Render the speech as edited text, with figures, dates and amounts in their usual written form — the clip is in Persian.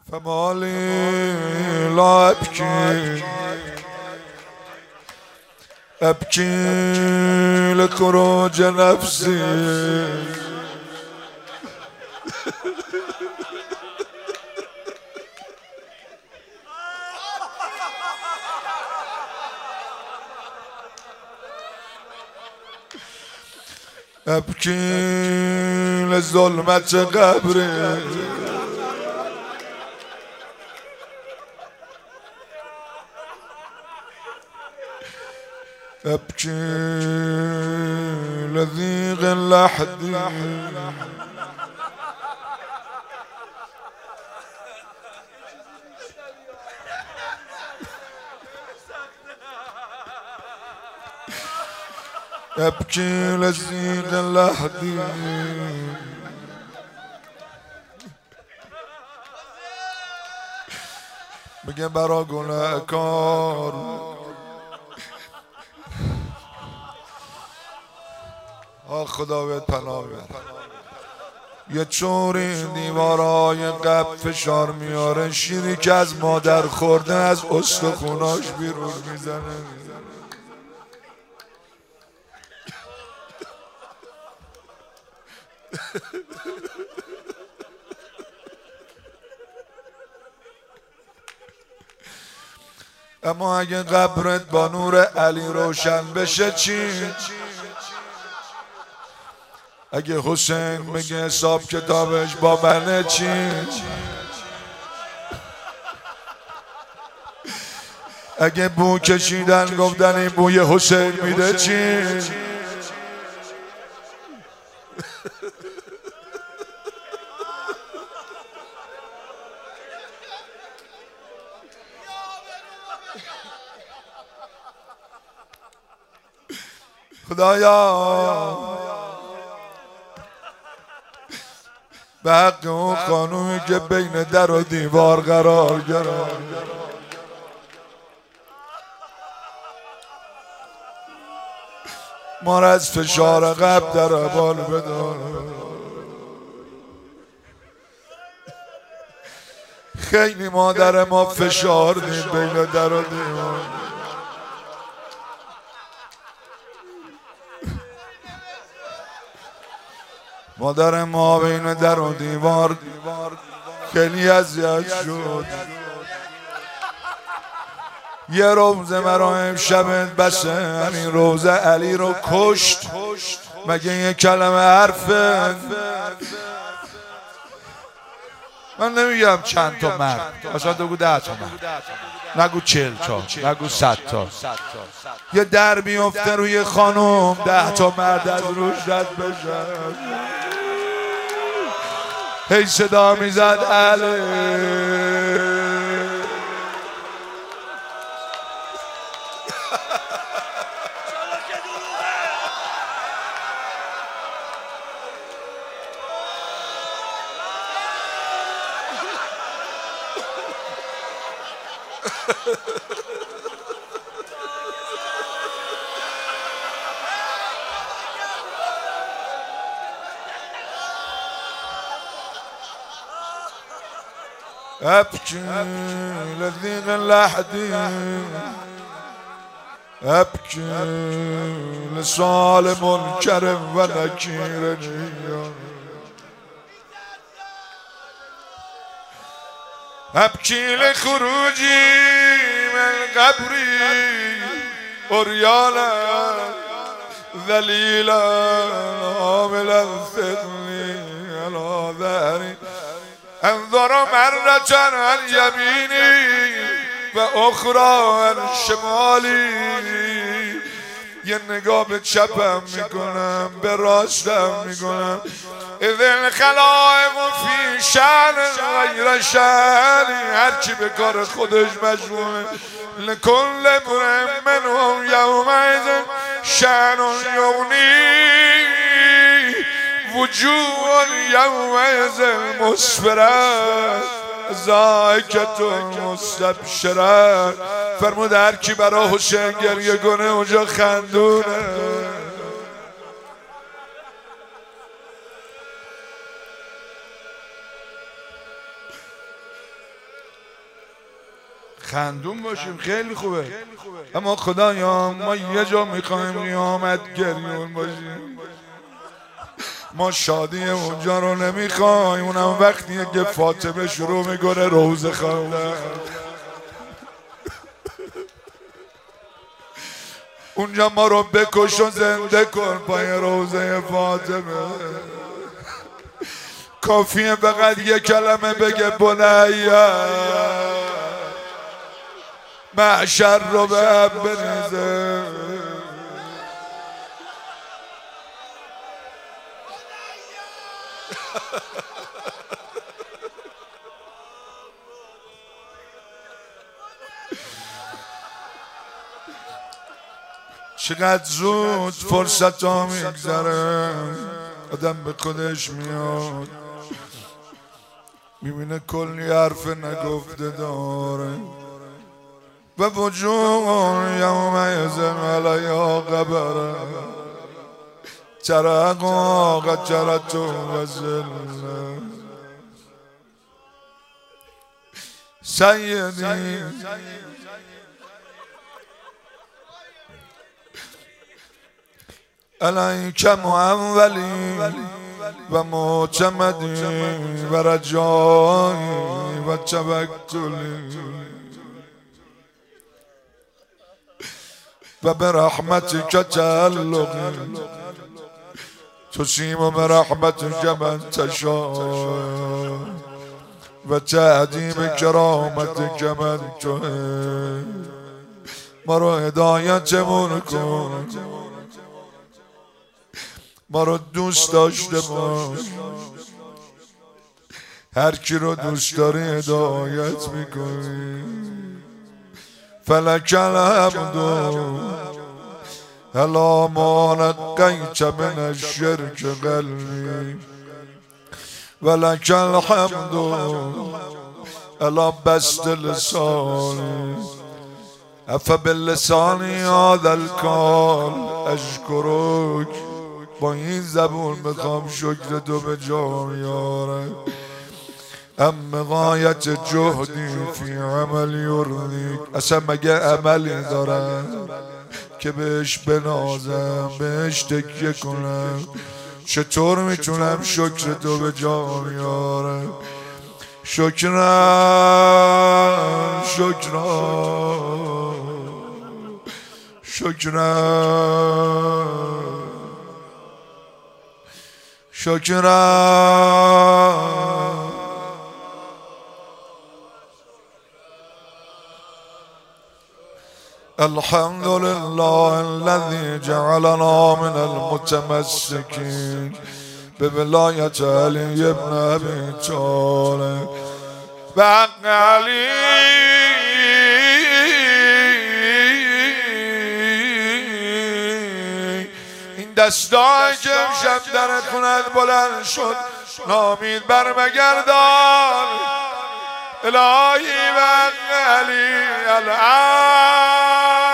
فما لي لا أبكي أبكي لخروج نفسي أبكي لظلمة قبري أبكي لضيق لحدي أبكي لضيق لحدي میگه برا گناهکار خدا بهت پناه بده. یه چوری دیوارای قبل فشار میاره، شیری که از مادر خورده از استخوناش بیرون میزنه. اما اگه قبرت با نور علی روشن بشه چی؟ اگه حسین بگه حساب کتابش با منه چی؟ اگه بو کشیدن گفتن این بوی حسین میده چی؟ خدایا به حق اون خانومی که بین در و دیوار قرار گرفت، ما را از فشار قبل در امان بدار. خیلی مادر ما فشار دید بین در و دیوار. مادر ما بین در و دیوار خیلی اذیت شد. یه روزه مرا امشب بسه همین روزه علی رو کشت. مگه یه کلمه حرفه؟ من نمیگم چند تا مرد، اصلا بگو 10 تا مرد، نگو 40 تا، نگو 100 تا. یه در بیفته روی خانوم 10 تا مرد از روش رد بشن. هی صدا میزد علی. أبكي لضيق لحدي أبكي لصال منكر ونكير أبكي لخروجي من قبري عريانا ذليلا عاملا ثقلي على ظهري انظر مرة عن يميني و اخرى عن شمالی. یه نگاه به چپم میکنم، به راستم میکنم. اذ الخلائق فی شأن غیر شأنی، هرچی به کار خودش مشغوله. لکل امرئ منهم یومئذ شأن یغنی وجوه یومئذ مسفرة ضاحکة مستبشرة. فرمود هر کی برا حسین گریه کنه اونجا خندونه. خندون باشیم خیلی خوبه. اما خدایا ما یه جا میخوایم قیامت گریون باشیم. ما شادی اونجا رو نمیخوایم، اونم وقتیه که فاطمه شروع میکنه روزه خواندن. اونجا ما رو بکش و زنده کن پای روزه فاطمه. کافیه فقط یه کلمه بگه بنیه محشر رو به هم بریزه. چقدر زود فرصت ها میگذره، آدم به خودش میاد میبینه کلی حرف نگفته داره. و وجوه یوم یزن علیها غبره ترقا قجرت و زل. سیدی علیک معولی و معتمدی و رجایی و توکلی و برحمتک تعلقی تسیم برحمتک من تشاء و تهدی بکرامتک من تحب. ما رو هدایتمون کن، ما رو دوست داشته باش، هر کی رو دوست داری هدایت میکنی. فلک الحمد الا ما نقیت من الشرک قلبی ولک الحمد الا بسط لسانی افباللسانی هذا الکال اشکرک. با این زبون میخوام شکر تو به جا بیارم. ام غایت جهدی فی عمل یرضیک. اصلا مگه عملی دارم که بهش بنازم بهش تکیه کنم؟ چطور میتونم شکر تو به جا بیارم؟ شکرم شکرم شکرم شکرم. الحمد لله الذي جعلنا من المتمسكين بولایت علی ابن ابی طالب و حق علی. این دستای که امشب در خونت بلند شد نامید برمگردان الهی و حق علی الان.